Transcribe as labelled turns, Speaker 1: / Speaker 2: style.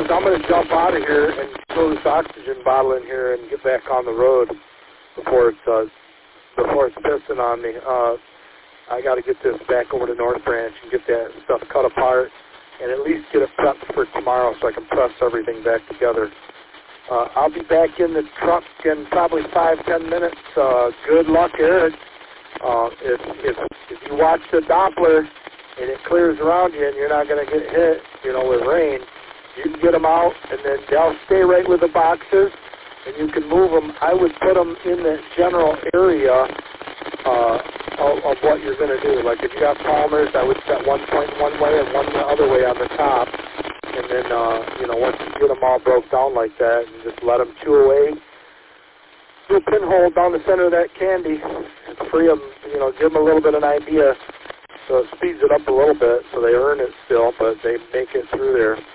Speaker 1: fellas, I'm going to jump out of here and throw this oxygen bottle in here and get back on the road before it's pissing on me. I got to get this back over to North Branch and get that stuff cut apart and at least get it prepped for tomorrow so I can press everything back together. I'll be back in the truck in probably 5-10 minutes. Good luck, Eric. If you watch the Doppler and it clears around you and you're not going to get hit, with rain, you can get them out and then they'll stay right with the boxes and you can move them. I would put them in the general area of what you're going to do. Like if you got palmers, I would set one point one way and one the other way on the top. And then, once you get them all broke down like that, and just let them chew away, do a pinhole down the center of that candy, and free them, give them a little bit of an idea. So it speeds it up a little bit, so they earn it still, but they make it through there.